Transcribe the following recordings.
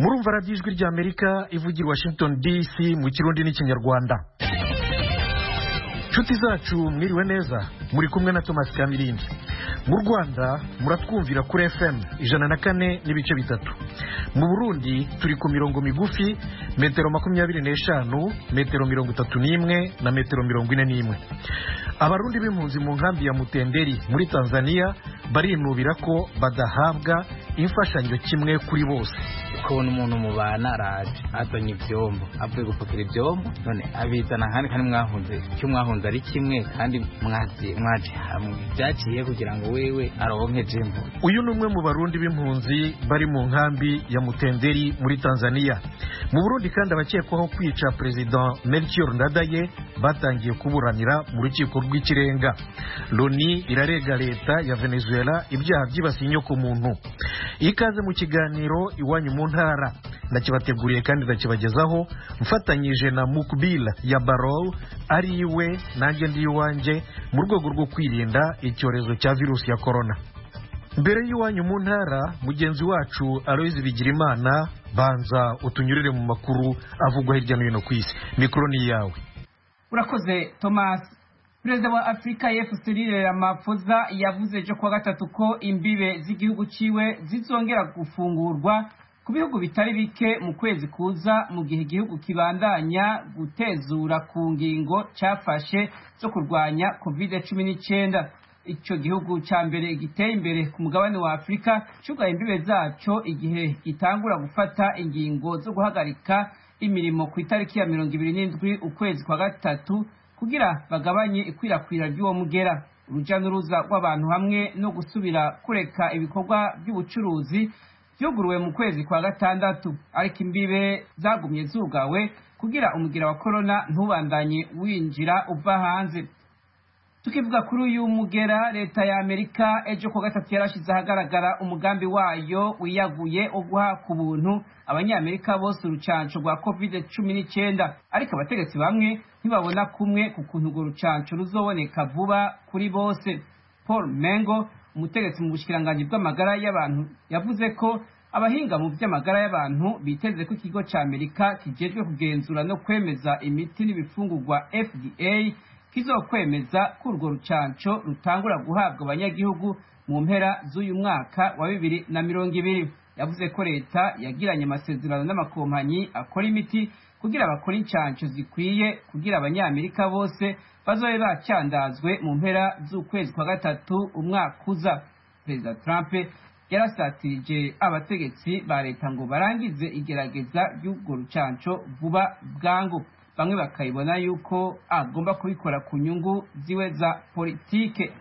murumva radiyo ijwi ry'Amerika ivugira Washington DC mu Kirundi n'Ikinyarwanda. Nshuti zacu mwiriwe neza, muri kumwe na Thomas Kamirindi. Mu Rwanda muratwumvira kuri FM 104.3. Mu Burundi turi ku mirongo migufi metero 25, metero 31 na metero 41. Abarundi b'impunzi mu nkambi ya Mutenderi muri Tanzania barinubira ko badahabwa imfashanyo kimwe kuri bose. Kubona umuntu mubana araje azanye ivyombo avuye gupakira ivyombo none abizana kandi mwahunze cyo mwahunze ari kimwe kandi mwaje hamwe byaciye kugira ngo wewe aronke jembo. Uyu numwe mu barundi b'impunzi bari mu nkambi ya Mutenderi muri Tanzania. Mu Burundi kandi abakekwaho kwica President Melchior Ndadaye batangiye kuburanira mu rukiko rw'ikirenga. Loni irarega leta ya Venezuela ibyaha byibasiye inyoko muntu. Ikaze mu kiganiro iwanyu mu ntara ndakibateguriye kandi ndakibagezaho mfatanyije na Mukbila ya Barrow ari iwe nanjye ndi iwanje mu rwego rwo kwirinda icyorezo cya virusi ya corona. Mbere y'iwanyu mu ntara mugenzi wacu Aloise Bigirimana banza utunyurire mu makuru avugwa hirya no hino ku isi. Mikoro ni yawe. Urakoze Thomas. Perezida wa Afrika y'Epfo Cyril Ramaphosa yavuze ejo kuwa gatatu ko imbibe z'igihugu ciwe zizongera gufungurwa ku bihugu bitari bike mu kwezi kuza mu gihe igihugu kibandanya gutezura ku ngingo cyafashe zo kurwanya COVID-19. Ico gihugu ca mbere giteye imbere ku mugabane wa Afrika cyugaye imbibe zaco igihe gitangura gufata ingingo zo guhagarika imirimo ku itariki ya 27 ukwezi kwa gatatu kugira bagabanye ikwirakwira ry'uwo mugera. Uruja n'uruza rw'abantu hamwe no gusubira kureka ibikorwa by'ubucuruzi byuguruwe mu kwezi kwa gatandatu, ariko imbibe zagumye zugawe kugira umugera wa corona ntubandanye winjira uva hanze. Tukivuga kuri uyu mugera, leta ya Amerika ejo kuwa gatatu yarashize ahagaragara umugambi wayo wiyaguye wo guha ku buntu abanyamerika bose urucanco rwa COVID-19, ariko abategetsi bamwe ntibabona kumwe ku kuntu urwo rucanco ruzoboneka vuba kuri bose. Paul Mengo, umutegetsi mu bushikiranganji bw'amagara y'abantu, yavuze ko abahinga mu by'amagara y'abantu biteze ko ikigo ca Amerika kijejwe kugenzura no kwemeza imiti n'ibifungurwa FDA kizokwemeza ko urwo rucanco rutangura guhabwa abanyagihugu mu mpera z'uyu mwaka wa 2020. Yavuze ko leta yagiranye amasezerano n'amakompanyi akora imiti kugira bakora incanco zikwiye kugira abanyamerika bose bazobe bacyandazwe mu mpera z'ukwezi kwa gatatu umwaka uza. Perezida Trump yarasatirije abategetsi ba leta ngo barangize igerageza ry'urwo rucanco vuba bwangu. Bamwe bakayibona yuko agomba kubikora ku nyungu ziwe za politike.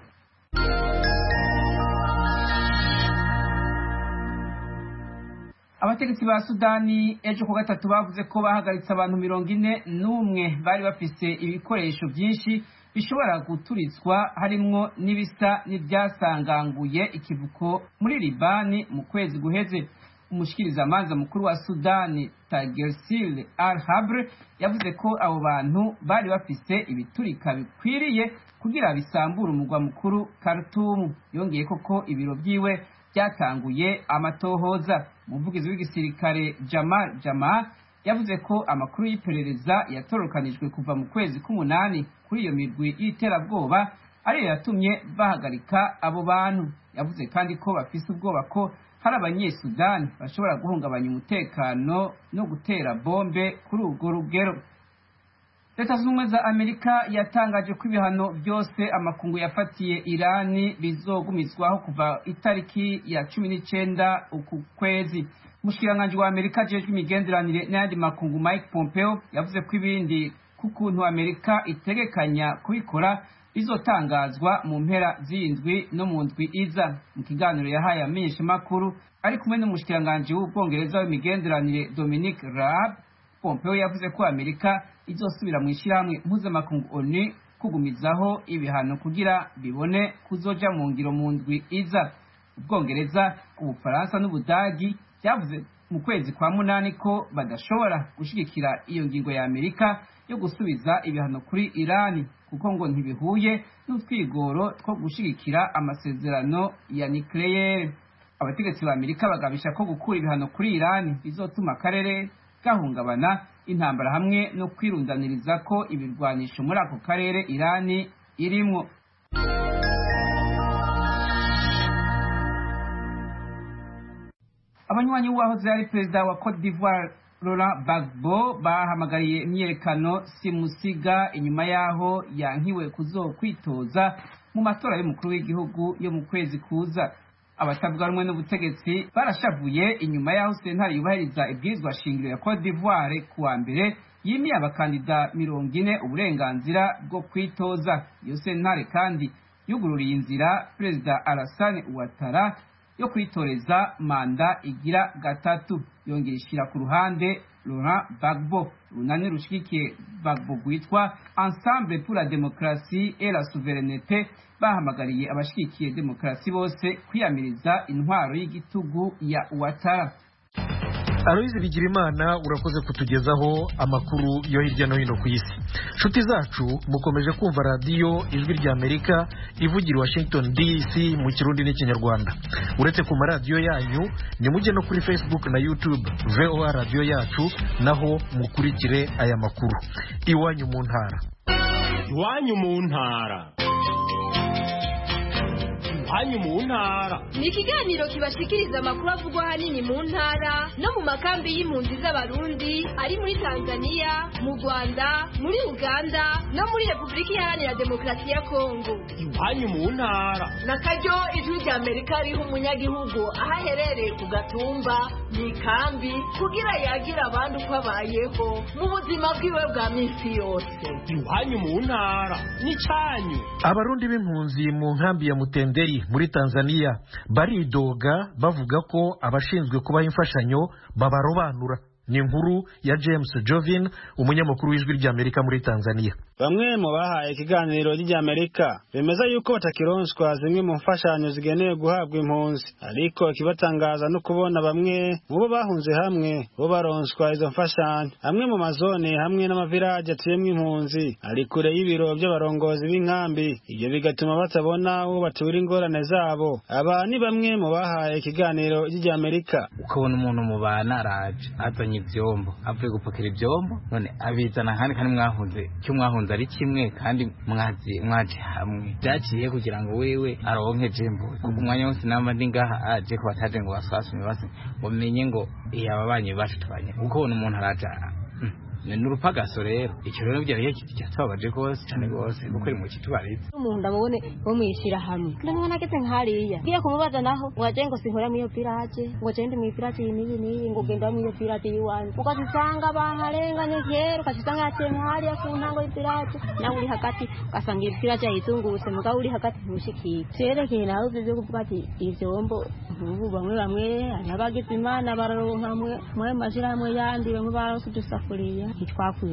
Abategetsi ba Sudani ejo ku gatatu bavuze ko bahagaritse abantu 41 bari bafise ibikoresho byinshi bishobora guturitswa harimwo n'ibisa n'ibyasanganguye ikivuko muri Libani mu kwezi guheze. Umushikirizamanza mukuru wa Sudani Tagersil Al-Habre yavuze ko abo bantu bari bafise ibiturika bikwiriye kugira bisambura umugwa mukuru Khartoum. Yongeye ko ibiro byiwe byatanguye amatohoza. Umuvugizi w'igisirikare Jamal Jama yavuze ko amakuru y'iperereza yatorokanijwe kuva mu kwezi k'umunani kuri iyo mirwi y'iterabwoba ariyo yatumye bahagarika abo bantu. Yavuze kandi ko bafise ubwoba ko hari abanyesudani bashobora guhungabanya umutekano no gutera bombe kuri urwo rugero. Leta zunze ubumwe za Amerika yatangaje ko ibihano byose amakungu yafatiye Irani bizogumizwaho kuva itariki ya 19 uku kwezi. Umushikiranganji wa Amerika ajejwe imigenderanire n'ayandi makungu Mike Pompeo yavuze ko ibindi kukuntu Amerika itegekanya kubikora bizotangazwa mu mpera z'indwi no mu ndwi iza. Mu kiganiro yahaye amenyeshamakuru ari kumwe n'umushikiranganji w'Ubwongereza w'imigenderanire Dominic Raab, Pompeo yavuze ko Amerika izosubira mu ishyirahamwe mpuzamakungu ONU kugumizaho ibihano kugira bibone kuzoja mu ngiro mu ndwi iza. Ubwongereza, Ubufaransa n'Ubudagi byavuze mu kwezi kwa munani ko badashobora gushigikira iyo ngingo ya Amerika yo gusubiza ibihano kuri Irani kuko ngo ntibihuye n'utwigoro two gushigikira amasezerano ya nucleaire. abategetsi ba Amerika bagabisha ko gukura ibihano kuri Iran bizotuma akarere gahungabana intambara hamwe no kwirundaniriza ko ibirwanisho muri ako karere Iran irimwo. Abanywanyi w'uwahoze ari perezida wa Cote d'Ivoire Laurent Gbagbo bahamagariye imyerekano simusiga inyuma yaho yankiwe kuzokwitoza mu matora y'umukuru w'igihugu yo mu kwezi kuza. Abatavuga rumwe n'ubutegetsi barashavuye inyuma yaho sentare yubahiriza ibwirizwa shingiro ya Cote d'Ivoire kuwa mbere yimiye abakandida 40 uburenganzira bwo kwitoza. Iyo sentare kandi yugururiye inzira perezida Alassane Ouattara yo kwitoreza manda igira gatatu. Yongera ishira ku ruhande Laurent Gbagbo. Urunani rushigikiye Gbagbo rwitwa Ensemble pour la démocratie et la souveraineté bahamagariye abashigikiye demokarasi bose kwiyamiriza intwaro y'igitugu ya Ouattara. Aloyizi Bigirimana urakoze kutugezaho amakuru yo hirya no hino ku isi. Nshuti zacu mukomeje kumva radiyo Ijwi rya Amerika ivugira i Washington DC mu Kirundi n'Ikinyarwanda. Uretse ku maradiyo yanyu nimujye no kuri Facebook na YouTube VOA radiyo yacu, naho mukurikire aya makuru. Iwanyu mu ntara. Iwanyu mu ntara. Iwanyu mu ntara ni ikiganiro kibashikiriza amakuru avugwa hanini mu ntara no mu makambi y'impunzi z'abarundi ari muri Tanzania, mu Rwanda, muri Uganda no muri Repubulika Iharanira Demokarasi ya Kongo. Iwanyu mu ntara nakaryo Ijwi rya Amerika riha umunyagihugu aho aherereye ku gatumba mu ikambi kugira yagira abandi uko abayeho mu buzima bwiwe bwa minsi yose. Iwanyu mu ntara ni cyanyu. Abarundi b'impunzi mu nkambi ya Mutenderi muri Tanzania baridoga bavuga ko abashinzwe kubaha imfashanyo babarobanura. Ni inkuru ya James Jovin, umunyamakuru w'Ijwi rya Amerika muri Tanzania. Bamwe mu bahaye ikiganiro ry'Ijwi rya Amerika bemeza yuko batakironswa zimwe mu mfashanyo zigenewe guhabwa impunzi, ariko ikibatangaza no kubona bamwe mu bo bahunze hamwe bo baronswa izo mfashanyo. Amwe mu mazone hamwe n'amavirage atuyemwo impunzi ari kure y'ibiro by'abarongozi b'inkambi, ibyo bigatuma batabona uwo batura ingorane zabo. Aba ni bamwe mu bahaye ikiganiro ry'Ijwi rya Amerika. Ukabona umuntu mu bana araje azanye ivyombo, avuye gupakira ivyombo, none abizana kandi mwahunze cyo mwahunze ari kimwe kandi mwaje hamwe. Byaciye kugira ngo wewe aronke jembo kuko umwanya wose namba ndi ngaha aje ko bataje ngo basasume base ngo menye ngo iyababanye bashitwanye. Ukabona umuntu araje n'urupagaso rero icyo rero byari cyatabaje gose cyane gose kuko ari mu kitubarize umuntu ndamubone bo mwishira hamwe ndamubona ageze nkariya giye kumubaza naho waje ngo sinkora mu iyo pirate ngo gende mu pirate ni ngo genda mu iyo pirate yiwanyu ukazisanga baharenganye kero ukazisanga ateme hariya ku ntango y'ipirate nawe uri hagati ugasanga iyo pirate yizungurutse mugabo uri hagati ntushikire cerekeye nawe byo kuvuga ati ivyombo ubu bamwe anabagize imana bararonka mwe majira hamwe yandi bamwe barose dusafuriya ntitwakuye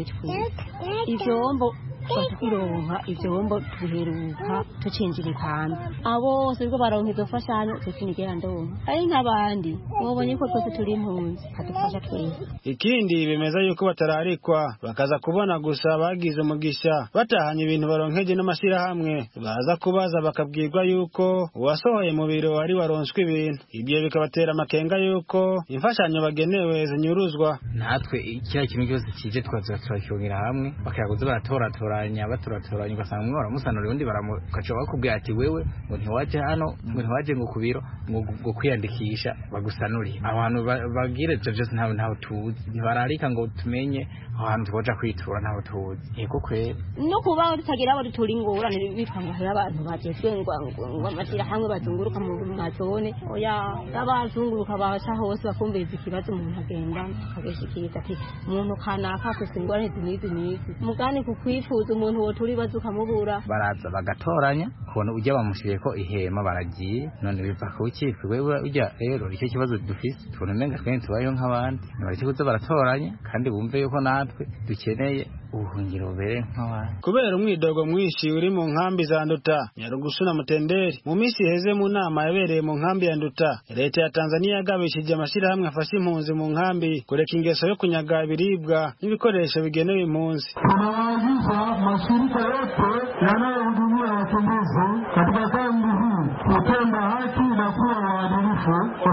ivyombo twaturonka ivyombo tuheruka tucinjira hanze abose rwo baronka izo fashanyo tukinigera ndonka ari nk'abandi mubonye ko twese turi impunzi kadufasha twese. Ikindi bemeza yuko batararikwa bakaza kubona gusa bagize umugisha batahanye ibintu baronkeje n'amashirahamwe, baza kubaza bakabwirwa yuko uwasohoye mu biro ari waronswe ibintu. Ibyo bikabatera amakenga yuko imfashanyo bagenewe zinyuruzwa. Natwe ikira kintu cyose kije twazaturashongera hamwe bakayaguze baratoranya ugasanga umwe baramusanura undi baramukaca bakubwira ati wewe ngo ntiwaje hano ngo ntiwaje ngo kubiro ngo kwiyandikisha bagusanuriye. Abantu bagire byose ntaho tuzi ntibararika ngo tumenye ahantu twoja kwitura ntaho tuzi. Yego kwere no kubaho tutagira abo turi ngorane bipanga abantu bagezwe ngo amashyira hamwe bazunguruka mu mazone oya abazunguruka baca hose bakumviriza ikibazo umuntu agenda akagishikiriza ati umuntu kanaka afite ingorane zinizi mugani ku kwifuza umuntu wo turi bazuka mubura baraza bagatoranya kubona ujya bamushiriye ko ihema baragiye none biva ku kifi wewe ujya rero icyo kibazo dufise tubona nenga twene tubayo nk'abandi bareke kuza baratoranya kandi bumve yuko natwe dukeneye ubuhungiro bere nk'abandi. Kubera umwidogo mwinshi uri mu nkambi za Nduta, Nyarugusu na Mutenderi, mu minsi iheze mu nama yabereye mu nkambi ya Nduta, leta ya Tanzania yagabishije amashirahamwe afasha impunzi mu nkambi kureka ingeso yo kunyaga ibiribwa n'ibikoresho bigenewe impunzi. Tunawaagiza mashirika yote yanayohudumia wakimbizi katika kambi hii kutenda haki na kuwa waadilifu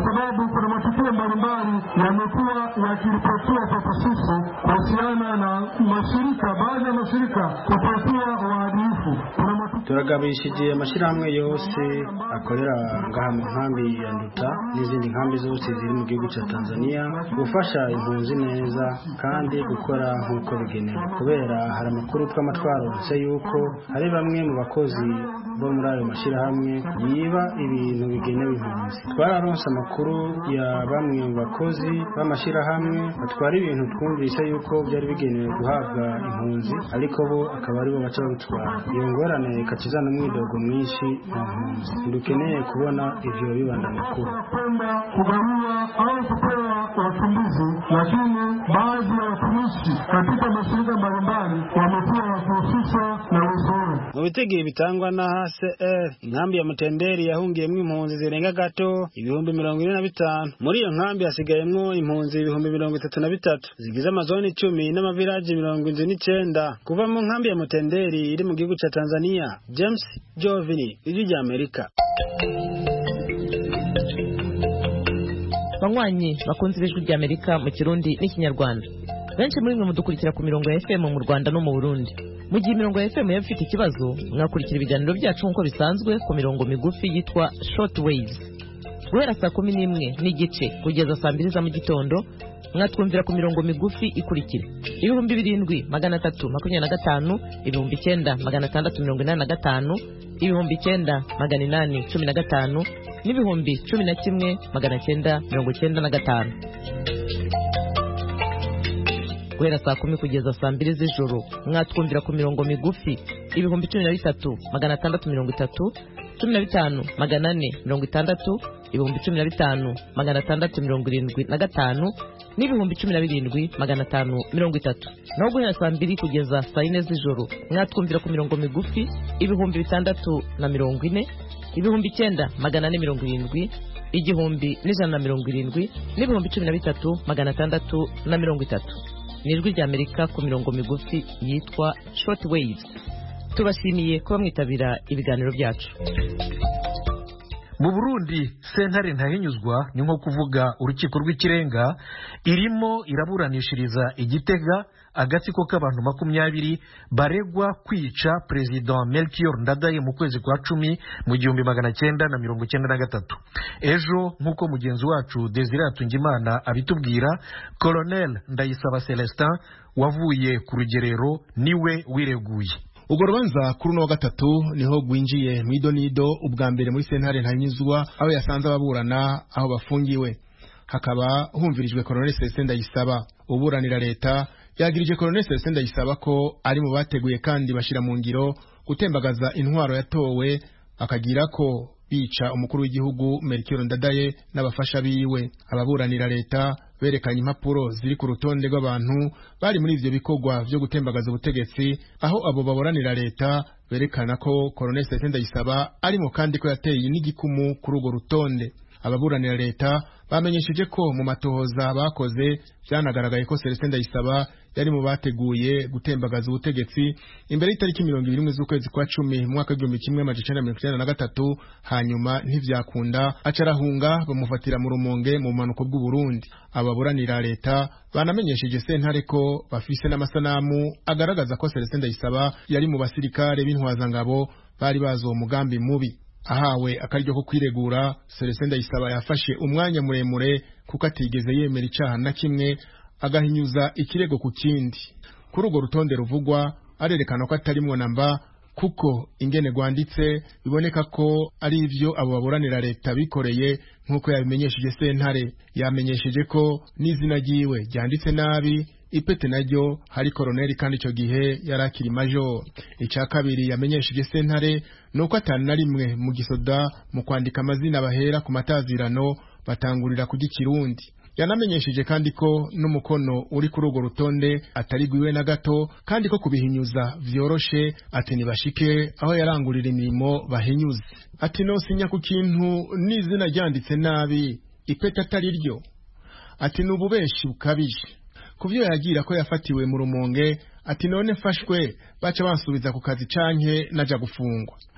mbalimbali yamekuwa yakiripotiwa kwetu sisi kuhusiana na mashirika, baadhi ya mashirika kutokuwa waadilifu. turagabishije amashyirahamwe yose akorera ngaha mu nkambi ya Nduta n'izindi nkambi zose ziri mu gihugu cya Tanzania gufasha impunzi neza kandi gukora nk'uko bigenewe, kubera hari amakuru twamatwaronse yuko hari bamwe mu bakozi bo muri ayo mashyirahamwe yiba ibintu bigenewe impunzi. Twararonse amakuru ya bamwe mu bakozi b'amashyirahamwe batwara ibintu twumvise yuko byari bigenewe guhabwa impunzi, ariko bo akaba aribo baca babitwara. Iyo ngorane ikatizana umwidogo mwinshi mu mpunzi. Dukeneye kubona ivyo bibanda makuru kugawiwa au kupewa wakimbizi, lakini baadhi ya watumishi katika mashirika mbalimbali wamekuwa wakihusishwa na uzuri. Mu bitegeye bitangwa na HCR, inkambi ya Mutenderi yahungiyemwo impunzi zirenga gato 25,000. Muri iyo nkambi hasigayemwo impunzi 33,000 zigize amazoni 10 n'amavilaji 79. Kuva mu nkambi ya Mutenderi iri mu gihugu cya Tanzania, James Jovini, Ijwi rya Amerika. Banywanyi bakunze Ijwi rya Amerika mu Kirundi n'Ikinyarwanda, benshi muri mwe mudukurikira ku mirongo ya FM mu Rwanda no mu Burundi. Mu gihe imirongo ya FM yafite ikibazo, mwakurikira ibiganiro byacu nk'uko bisanzwe ku mirongo migufi yitwa short waves. Guhera saa 11:30 kugeza saa 2 za mu gitondo, mwatwumvira ku mirongo migufi ikurikira: 2325, 9685, 9815, n'ibihumbi 11,995. Guhera saa 10 kugeza saa 2 z'ijoro, mwatwumvira ku mirongo migufi 13,630, 15,460, 15,675, n'ibihumbi 17,530. Naho guhera saa 2 kugeza saa 4 z'ijoro, mwatwumvira ku mirongo migufi 640, 9,470, 1,170, n'ibihumbi 13,630. N'Ijwi rya Amerika ku mirongo migufi yitwa short waves. Tubashimiye kuba mwitabira ibiganiro byacu. Mu Burundi, sentare ntahinyuzwa ni nko kuvuga urukiko rw'ikirenga irimo iraburanishiriza Igitega agatsiko k'abantu 20 baregwa kwica President Melchior Ndadaye mu kwezi kwa 10 mu 1993. Ejo nk'uko mugenzi wacu Desire Atungimana abitubwira, Colonel Ndayisaba Celestin wavuye ku rugerero niwe wireguye. Ubwo rubanza kuri no gatatu niho gwinjiye mwidonido ubwa mbere muri sentare ntanyizwa aho yasanze ababurana aho bafungiwe. Hakaba humvirijwe Colonel Celestin Ndayisaba. Uburanira leta yagirije Colonel Celestin Ndayisaba ko ari mu bateguye kandi bashira mu ngiro gutembagaza intwaro yatowe, akagira ko bica umukuru w'igihugu Melchior Ndadaye n'abafasha biwe. Ababuranira leta berekanye impapuro ziri ku rutonde rw'abantu bari muri ivyo bikorwa byo gutembagaza ubutegetsi, aho abo baburanira leta berekana ko Colonel Celestin Ndayisaba arimo kandi ko yateye n'igikumu kuri urwo rutonde. Ababuranira leta bamenyesheje ko mu matohoza bakoze byanagaragaye ko Celestin Ndayisaba yari mu bateguye gutembagaza ubutegetsi imbere y'itariki 20 z'ukwezi kwa 10 mwaka 1993, hanyuma ntivyakunda acarahunga bamufatira mu Rumonge mu manuko bw'u Burundi. Ababuranira leta banamenyesheje sentare ko bafise n'amasanamu agaragaza ko Celestin Ndayisaba yari mu basirikare b'intwazangabo bari bazo umugambi mubi. Ahawe akaryo ko kwiregura, Celestin Ndayisaba yafashe umwanya muremure kuko atigeze yemera icaha na kimwe, agahinyuza ikirego ku kindi. Kuri urwo rutonde ruvugwa arerekana ko atarimwo namba, kuko ingene gwanditse biboneka ko ari ivyo abo baburanira leta bikoreye nkuko yabimenyesheje sentare. Yamenyesheje ko n'izina ryiwe ryanditse nabi, ipete naryo hari koroneli kandi ico gihe yarakiri major. Ica kabiri yamenyesheje sentare nuko atani na rimwe mu gisoda mu kwandika amazina bahera ku matazirano batangurira ku Kirundi. Yanamenyesheje kandi ko n'umukono uri kuri urwo rutonde atari gwiwe na gato, kandi ko kubihinyuza vyoroshe, ati nibashike aho yarangurira imirimo bahinyuze. Ati no sinya ku kintu n'izina ryanditse nabi, ipete atari ryo. Ati nububeshi bukabije. Kuvyo yagira ko yafatiwe mu Rumonge, ati none mfashwe baca bansubiza ku kazi canke naja gufungwa.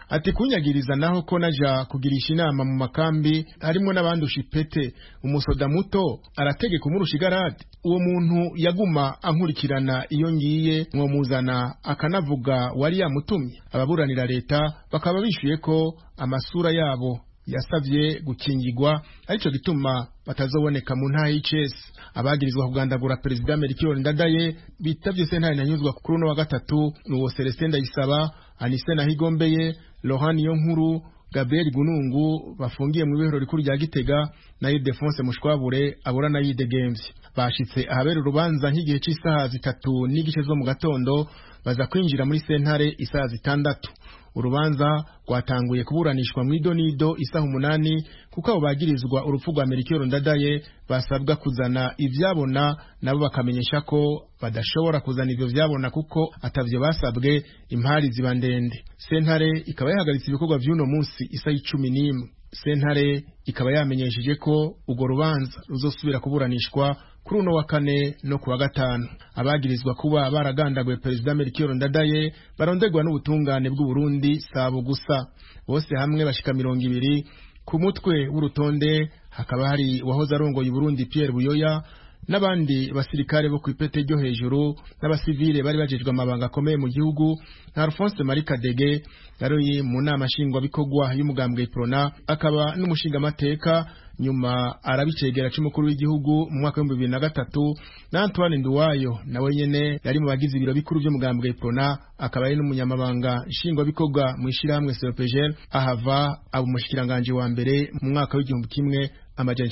ati kunyagiriza naho ko naja kugirisha inama mu makambi harimo n'abandusha ipete umusoda muto arategeka umurusha igarade uwo muntu yaguma ankurikirana iyo ngiye mwomuzana akanavuga wari yamutumye ababuranira leta bakaba bishuye ko amasura yabo yasavye gukingirwa arico gituma batazoboneka mu ntahe y'icese abagirizwa kugandagura perezida Melchior Ndadaye bitavye sentare ntanyuzwa kuri uno wa gatatu n'uwo Celestin Ndayisaba Anise Nahigombeye Laurent Niyonkuru Gabriel Gunungu bafungiye mu bihero rikuru rya Gitega na Ildefonse Mushwabure aburana yidegemvye bashitse ahabera urubanza nk'igihe cy'isaha 3 n'igice zo mu gatondo baza kwinjira muri sentare isaha 6 urubanza rwatanguye kuburanishwa mu idonido isaha 8 kuko abo bagirizwa urupfu rwa Melchior Ndadaye basabwa kuzana ivyabona nabo bakamenyesha ko badashobora kuzana ivyo vyabona kuko atavyo basabwe impari zibandende sentare ikaba yahagaritse ibikorwa vy'uno munsi isaha 11 sentare ikaba yamenyesheje ko ugo rubanza ruzosubira kuburanishwa kuri uno wa kane no kuwa gatanu abagirizwa kuba baragandaguye perezida Melchior Ndadaye barondegwa n'ubutungane bw'u Burundi sabo gusa bose hamwe bashika 200 ku mutwe w'urutonde hakaba hari wahoze arongoye Burundi Pierre Buyoya n'abandi basirikare bo kwipete ryo hejuru n'abasivile bari bajejwe amabanga akomeye mu gihugu nka Alphonse Marie Kadege yaroye mu nama shingwa bikogwa y'umugambwe Iprona akaba n'umushinga mateka nyuma arabicegera c'umukuru w'igihugu mu mwaka wa 2003 na Antoine Nduwayo nawe nyene yari mu bagize ibiro bikuru by'umugambwe Iprona akaba ari n'umunyamabanga shingwa bikogwa mu ishiramwe CPGL ahava abo mushikiranganje wa mbere mu mwaka w'igihumbi kimwe amajana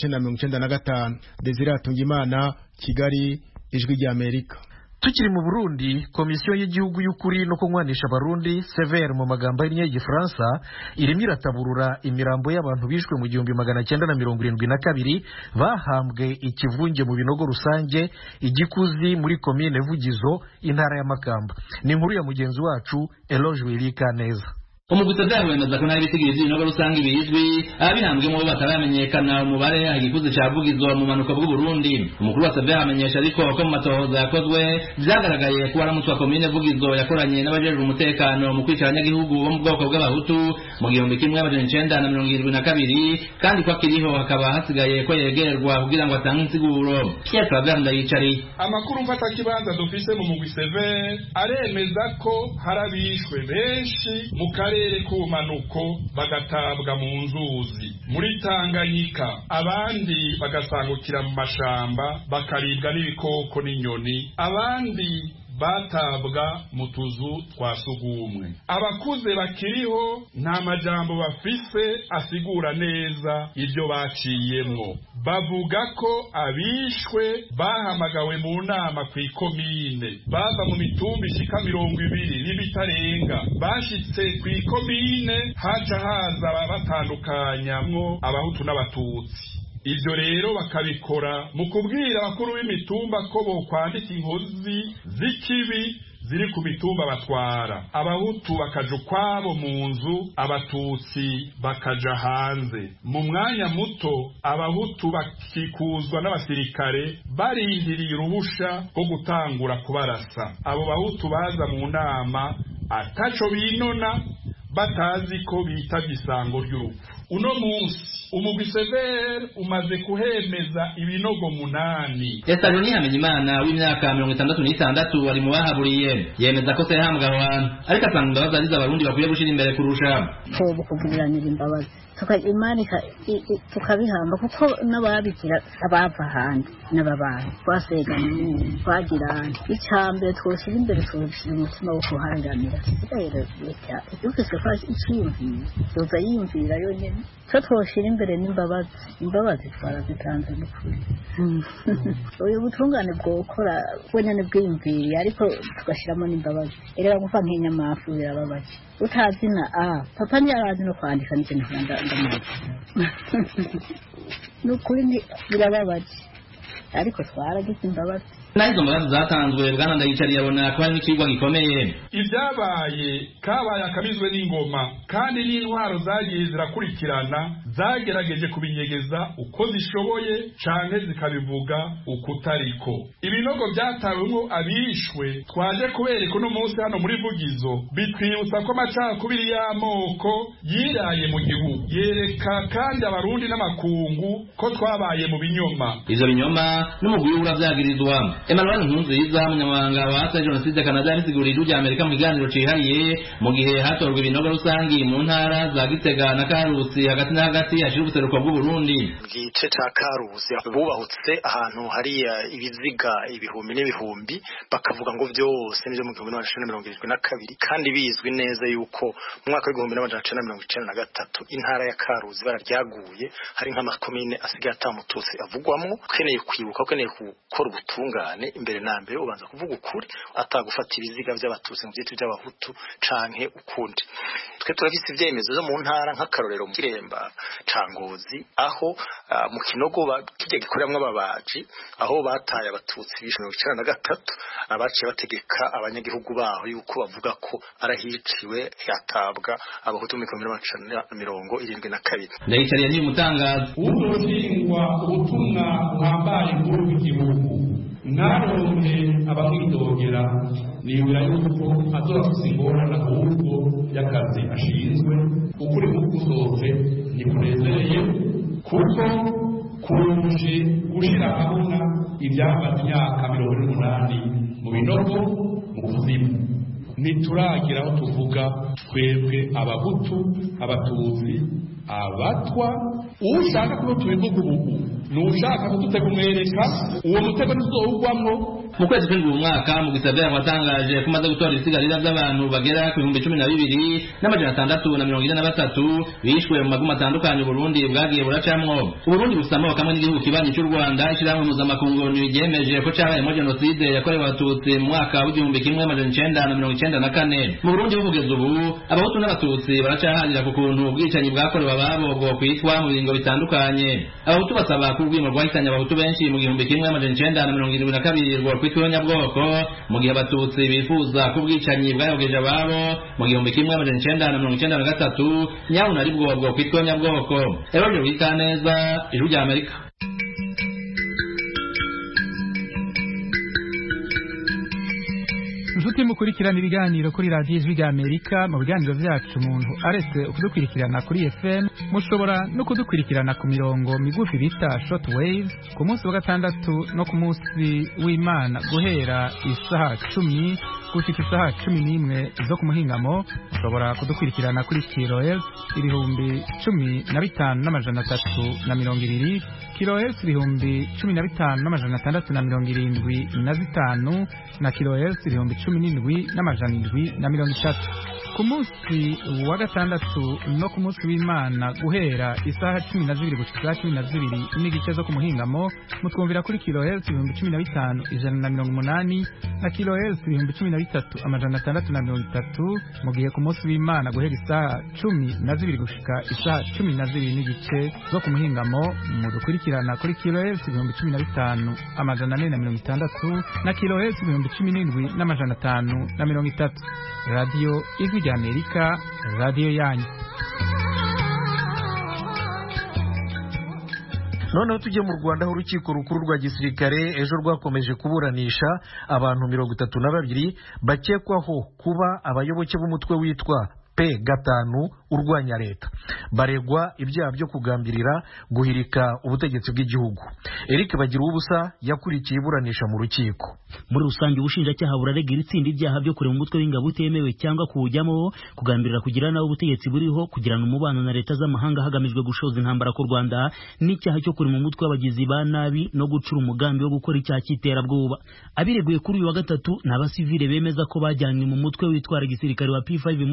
1995 Desire Atungimana Kigali ijwi rya Amerika. Tukiri mu Burundi komisiyo y'igihugu y'ukuri no kunywanisha abarundi severe mu magambo y'Igifaransa irimo irataburura imirambo y'abantu bishwe mu 1972 bahambwe ikivunge mu binogo rusange igikuzi muri commune Vugizo intara ya Makamba ni inkuru ya mugenzi wacu Eloge Wilika neza. Umugusada wemeza ko nari bisigiriza ibinogo rusange bizwi abihambwe mu bataramenyekana umubare igikuzi cyavugizo mu manuka bw'u Burundi umukuru wa Severe amenyesha ariko ko mu matohoza yakozwe byagaragaye ko aramutse wa commune Vugizo yakoranye n'abajejwe umutekano mu kwica abanyagihugu bo mu bwoko bw'abahutu mu 1972 kandi ko akiriho hakaba hasigaye ko yegerwa kugira ngo atange insiguro Pierre Claver Ndayicari amakuru mfata kibanza dufise mu mugwi Severe aremeza ko harabishwe benshi mu karere k'ubumanuko bagatabwa mu nzuzi muri Tanganyika abandi bagasangukira mu mashamba bakaribwa n'ibikoko n'inyoni abandi batabwa mu tuzu twa sugumwe abakuze bakiriho nta majambo bafise asigura neza ibyo baciyemwo bavuga ko abishwe bahamagawe mu nama ku ikomine bava mu mitumba ishika 200 n'ibitarenga bashitse ku ikomine haca haza batandukanyamwo abahutu n'abatutsi ibyo rero bakabikora mu kubwira abakuru b'imitumba ko bokwandika inkozi z'ikibi ziri ku mitumba batwara abahutu bakaja ukwabo mu nzu abatutsi bakaja hanze mu mwanya muto abahutu bakikuzwa n'abasirikare barindiriye uruhusha rwo gutangura kubarasa abo bahutu baza mu nama ataco binona batazi ko bitavye isango ry'urupfu uno munsi umugwi Severe umaze kuhemeza ibinogo 8 Estaroni Hamenyimana w'imyaka 66 wari mu bahaburiye yemeza ko se hambwa abantu ariko asanga imbabazi arizo abarundi bakwiye gushira imbere kurusha ko kugiranira imbabazi tukayimanika tukabihamba kuko n'ababikira abava hanze n'ababantu twaseganye twagirana icambere twoshira imbere twoshyira umutima wo kuharanira rero leta dufise ko icyiyumvira yoza yiyumvira yonyene cyo twoshira imbere n'imbabazi twarazitanze n'ukuri uyu butungane bwokora wenyene bwiyumviriye ariko tugashiramo n'imbabazi rero gufa nk'inyamafu birababaje utazina papa ntiyarazi no kwandika n'ikintu ndamaze n'ukuri birababaje ariko twaragize imbabazi naho izo mbabazi zatanzwe Bwana Ndayicariye abona ko hari n'ikigwa gikomeye. Ibyabaye kabaye akabizwe n'ingoma kandi n'intwaro zagiye zirakurikirana zagerageje kubinyegeza uko zishoboye canke zikabivuga ukutariko. Ibinogo byatawemwo abishwe twaje kubereka uno munsi hano muri Vugizo bitwibutsa ko amacakubiri y'amoko yiraye mu gihugu, yereka kandi abarundi n'amakungu ko twabaye mu binyoma. Ivyo binyoma n'umugwi w'uravyagirizwa Emmanuel Nkunziza umunyamabanga wa Asa Jenoside Canada n'isiguriro rya Amerika mu kiganiro cihariye mu gihe hatorwa ibinogo rusangi mu ntara za Gitega na Karusi hagati na hagati yashira ubuseruko bw'u Burundi. Igice ca Karusi bubahutse ahantu hari ibiziga ibihumbi n'ibihumbi bakavuga ngo vyose n'ivyo mu 1972 kandi bizwi neza yuko mu mwaka w'1993 intara ya Karusi bararyaguye hari nk'amakomine asigaye atamututsi avugwamwo. Ukeneye kwibuka, ukeneye gukora ubutungane imbere na mbere ubanza kuvuga ukuri atagufata ibiziga by'abatutsi mu byitwa by'abahutu canke ukundi. Twe turafise ivyemezo zo mu ntara nk'akarorero mu Kiremba Cangozi aho mu Kinogo kijya gikoreramwe ababaji aho bataye abatutsi bishe 1993 abaciye bategeka abanyagihugu baho yuko bavuga ko arahiciwe yatabwa abahutu mu 1972. Ndayicariye ni mutangaza ubushingwa ubutumwa buhambaye bw'igihugu naronke abamwidogera nibura yuko azorafise ingorane ahubwo y'akazi ashinzwe ukuri kugusoze nikunezereye kuko kuruje gushira habona ibyamaze imyaka 80 mu binogo mu kuzimu. Nituragira aho tuvuga twebwe abahutu abatutsi abatwa ushaka ko tubivuga ubu nushaka kudutega umwereka uwo mutego tuzowugwamwo. Mu kwezi kw'indwi umwaka mu gisagara watangaje kumaze gutora ibisigarira by'abantu bagera ku 12,643 bishwe mu maguma atandukanye Burundi bwagiye buracamwo. Burundi busama kamwe n'igihugu kibanyi cy'u Rwanda ishiramwe mpuzamakungu ryemeje ko cyabayemo jenoside yakorewe abatutsi mu mwaka w'1994. Mu Burundi bugeze ubu abahutu n'abatutsi baracahanira ku kuntu ubwicanyi bwakorewe ababo bwo kwitwa mu biringo bitandukanye. Abahutu basaba kubwimo rwahitanye abahutu benshi mu 1972 kwitwa nyabwoko mu gihe abatutsi bifuza kubwicanyi bwayogeje ababo mu 1993 nyawo nari bwo kwitwa nyabwoko. Eroje wikaneza ijuru rya Amerika. Inshuti mukurikirana ibiganiro kuri radiyo ijwi rya Amerika. Mu biganiro byacu umuntu aretse kudukurikirana kuri FM mushobora no kudukurikirana ku mirongo migufi bita short wave ku munsi wa gatandatu no ku munsi w'Imana guhera isaha 10 gushika isaha 11 zo ku muhingamo. Mushobora kudukurikirana kuri kilohertz 15,320 kilohertz 15,675 na kilohertz 17,730. Ku munsi wa gatandatu no ku munsi w'Imana guhera isaha 12 gushika 12 n'igice zo ku muhingamo mutwumvira kuri kilohertz 15,180 na kilohertz 13,630. Mu gihe ku munsi w'Imana guhera isaha 12 gushika isaha 12 n'igice zo ku muhingamo mudukurikirana kuri kilohertz 15,460 na kilohertz 17,530. Radio Ijwi rya Amerika, radio yanyu. Noneho tujye mu Rwanda aho urukiko rukuru rwa gisirikare ejo rwakomeje kuburanisha abantu 32 bakekwaho kuba abayoboke b'umutwe witwa P5 urwanya leta. Baregwa ibyaha byo kugambirira guhirika ubutegetsi bw'igihugu. Eric Bagiruwubusa yakurikiye iburanisha mu rukiko. Muri rusange ubushinjacyaha burarega itsinda ibyaha byo kurema umutwe w'ingabo utemewe cyangwa kuwujyamo, kugambirira kugira naho ubutegetsi buriho, kugirana umubano na leta z'amahanga hagamijwe gushoza intambara ku Rwanda, n'icyaha cyo kurema umutwe w'abagizi ba nabi no gucura umugambi wo gukora icyaha cy'iterabwoba. Abireguye kuri uyu wa gatatu n'abasivile bemeza ko bajyanywe mu mutwe witwara gisirikare wa P5 muri Repubulika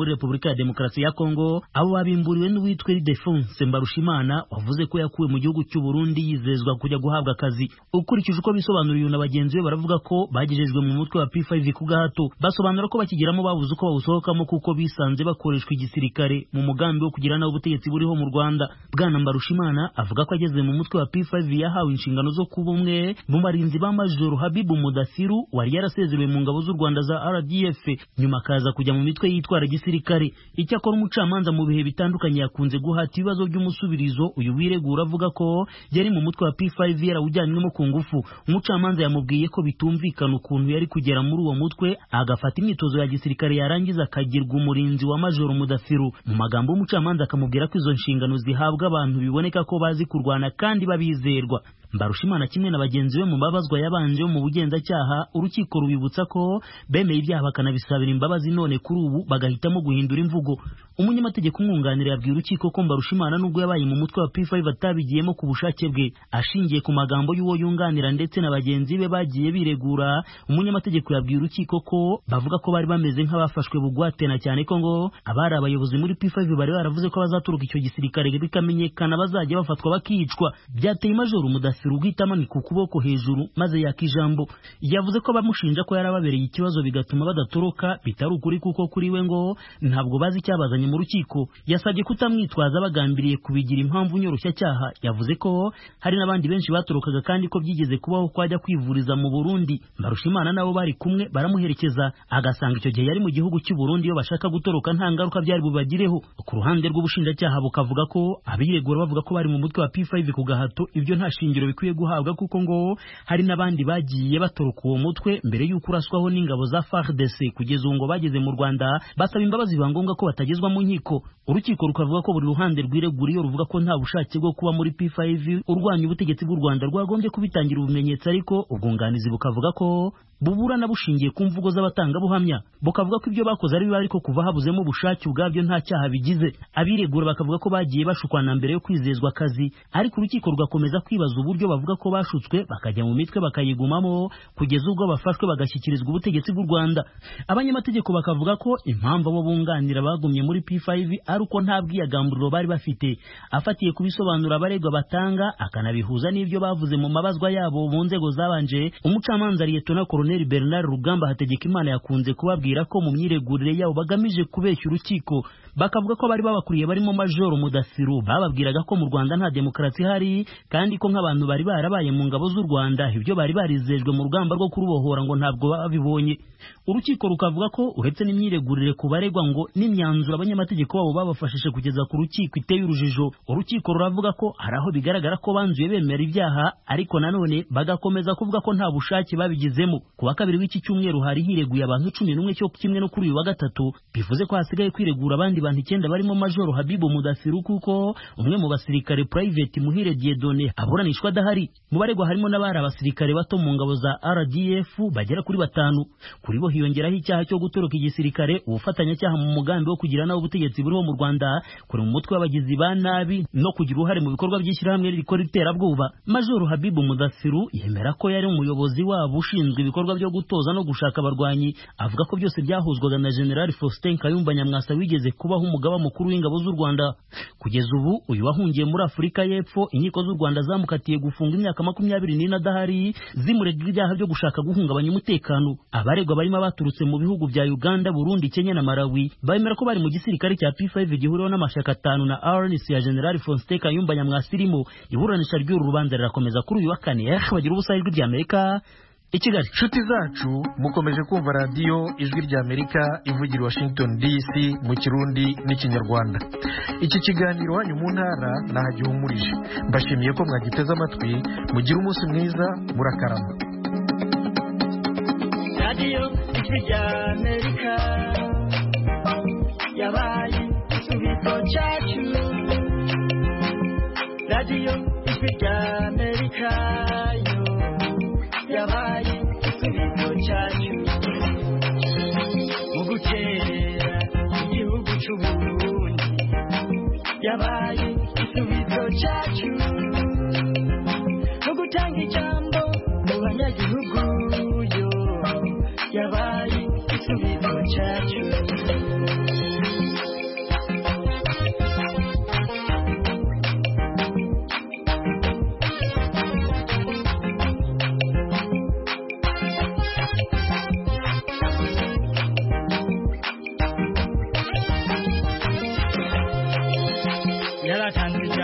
ya Demokarasi ya Kongo, abo babimburiwe n'uwitwa Ildefonse Mbarushimana wavuze ko yakuwe mu gihugu cy'u Burundi yizezwa kujya guhabwa akazi. Ukurikije uko bisobanuriye na bagenzi be baravuga ko bagejejwe mu mutwe wa P5 ku gahato, basobanura ko bakigiramo babuze uko bawusohokamo kuko bisanze bakoreshwa igisirikare mu mugambi wo kugira naho ubutegetsi buriho mu Rwanda. Bwana Mbarushimana avuga ko ageze mu mutwe wa P5 yahawe inshingano zo kuba umwe mu barinzi ba Major Habibu Mudathiru wari yarasezerewe mu ngabo z'u Rwanda za RDF, nyuma akaza kujya mu mitwe yitwara gisirikare. Icyakora umucamanza mu bihe bitandukanye yakunze guhata ibibazo by'umusubirizo uyu wiregura avuga ko yari mu mutwe wa P5 yarawujyanywemo ku ngufu. Umucamanza yamubwiye ko bitumvikana ukuntu yari kugera muri uwo mutwe agafata imyitozo ya gisirikare yarangiza akagirwa umurinzi wa Major Mudathiru. Mu magambo y'umucamanza akamubwira ko izo nshingano zihabwa abantu biboneka ko bazi kurwana kandi babizerwa. Mbarushimana kimwe na bagenzi be mu babazwa yabanje mu bugenzacyaha, urukiko rubibutsa ko bemeye ibyaha bakanabisabira imbabazi, none kuri ubu bagahitamo guhindura imvugo. Umunyamategeko umwunganira yabwiye urukiko ko Mbarushimana nubwo yabaye mu mutwe wa P5 atabigiyemo ku bushake bwe, ashingiye ku magambo y'uwo yunganira ndetse na bagenzi be bagiye biregura. Umunyamategeko yabwiye urukiko ko bavuga ko bari bameze nk'abafashwe bugwate, na cyane ko ngo abari abayobozi muri P5 bari baravuze ko bazaturuka icyo gisirikare bikamenyekana bazajya bafatwa bakicwa. Byateye Major Mudathiru guhitamanika ukuboko hejuru maze yakijambo. Yavuze ko bamushinja ko yarababereye ikibazo bigatuma badatoroka bitari ukuri, kuko kuri we ngo ntabwo bazi icyabazanye mu rukiko. Yasabye kutamwitwaza bagambiriye kubigira impamvu nyoroshya cyaha. Yavuze ko hari n'abandi benshi batorokaga kandi ko byigeze kubaho ko ajya kwivuriza mu Burundi. Mbarushimana nabo bari kumwe baramuherekeza, agasanga icyo gihe yari mu gihugu cy'u Burundi iyo bashaka gutoroka nta ngaruka byari bubagireho. Ku ruhande rw'ubushinjacyaha bukavuga ko abiregura bavuga ko bari mu mutwe wa P5 ku gahato ibyo nta shingiro bikwiye guhabwa, kuko ngo hari n'abandi bagiye batoroka uwo mutwe mbere y'uko uraswaho n'ingabo za FARDC. Kugeza ubu ngo bageze mu Rwanda basaba imbabazi biba ngombwa ko batagezwa mu nkiko. Urukiko rukavuga ko buri ruhande rwiregura iyo ruvuga ko nta bushake bwo kuba muri P5 urwanya ubutegetsi bw'u Rwanda rwagombye kubitangira ubumenyetso, ariko ubwunganizi bukavuga ko buburana bushingiye ku mvugo z'abatangabuhamya, bukavuga ko ibyo bakoze ari bibi ariko kuva habuzemo ubushake ubwabyo nta cyaha bigize. Abiregura bakavuga ko bagiye bashukwana mbere yo kwizezwa akazi, ariko urukiko rugakomeza kwibaza uburyo bavuga ko bashutswe bakajya mu mitwe bakayigumamo kugeza ubwo bafashwe bagashyikirizwa ubutegetsi bw'u Rwanda. Abanyamategeko bakavuga ko impamvu abo bunganira bagumye muri P5 ari uko nta bwiyagamburiro bari bafite. Afatiye ku bisobanuro abaregwa batanga akanabihuza n'ibyo bavuze mu mabazwa yabo mu nzego zabanje, umucamanza Liyetona Colonel Bernard Rugamba Hategekimana yakunze kubabwira ko mu myiregurire yabo bagamije kubeshya urukiko. Bakavuga ko bari babakuriye barimo Major Mudathiru bababwiraga ko mu Rwanda nta demokarasi ihari kandi ko nk'abantu bari barabaye mu ngabo z'u Rwanda ibyo bari barizejwe mu rugamba rwo kurubohora ngo ntabwo babibonye. Urukiko rukavuga ko uretse n'imyiregurire ku baregwa ngo n'imyanzuro abanyamategeko babo babafashije kugeza ku rukiko iteye urujijo. Urukiko ruravuga ko hari aho bigaragara ko banzuye bemera ibyaha, ariko nanone bagakomeza kuvuga ko nta bushake babigizemo. Ku wa kabiri w'iki cyumweru hari hireguye abantu 11 cyo kimwe no kuri uyu wa gatatu, bivuze ko hasigaye kwiregura abandi bantu 9 barimo Major Habibu Mudathiru, kuko umwe mu basirikare Private Muhire Dieudonné aburanishwa adahari. Mu baregwa harimo n'abari abasirikare bato mu ngabo za RDF bagera kuri 5. Kuri bo hiyongeraho icyaha cyo gutoroka igisirikare, ubufatanyacyaha mu mugambi wo kugira naho ubutegetsi buriho mu Rwanda, kuri mu mutwe w'abagizi ba nabi no kugira uruhare mu bikorwa by'ishyirahamwe rikora iterabwoba. Major Habibu Mudathiru yemera ko yari umuyobozi wabo ushinzwe ibikorwa byo gutoza no gushaka abarwanyi. Avuga ko byose byahuzwaga na General Faustin Kayumba Nyamwasa wigeze kubaho umugaba mukuru w'ingabo z'u Rwanda. Kugeza ubu uyu wahungiye muri Afurika y'Epfo, inkiko z'u Rwanda zamukatiye gufunga imyaka 24 adahari zimurega ibyaha byo gushaka guhungabanya umutekano. Abaregwa barimo baturutse mu bihugu bya Uganda, Burundi, Kenya na Malawi. Bemera ko bari mu gisirikare cya P5 gihuriweho n'amashyaka 5 na RNC ya General Faustin Kayumba Nyamwasa irimo. Iburanisha ry'uru rubanza rirakomeza kuri uyu wa kane. Bagira ubusayirwe ry'Amerika i Kigali. Nshuti zacu mukomeje kumva radiyo Ijwi ry'Amerika ivugira Washington DC mu Kirundi n'Ikinyarwanda. Iki kiganiro wanyu mu ntara nahagihumurije. Mbashimiye ko mwagiteze amatwi. Mugire umunsi mwiza, murakarama. Radio Ijwi ry'Amerika yabaye igisubizo cyacu. Radio Ijwi ry'Amerika yabaye igisubizo cyacu mu gukerera igihugu cy'u Burundi. Yabaye igisubizo cyacu mu gutanga ijambo mu banyagihugu. Yabaye igisubizo cyacu.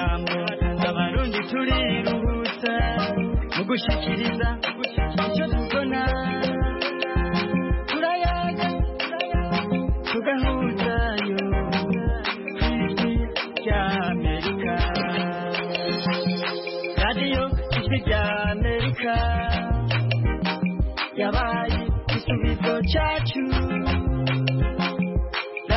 ijambo abarundi turiruhutsa mu gushikiriza icyo tubona turayaga tugahuzayo ijwi rya Amerika radiyo ijwi rya Amerika yabaye igisubizo cyacu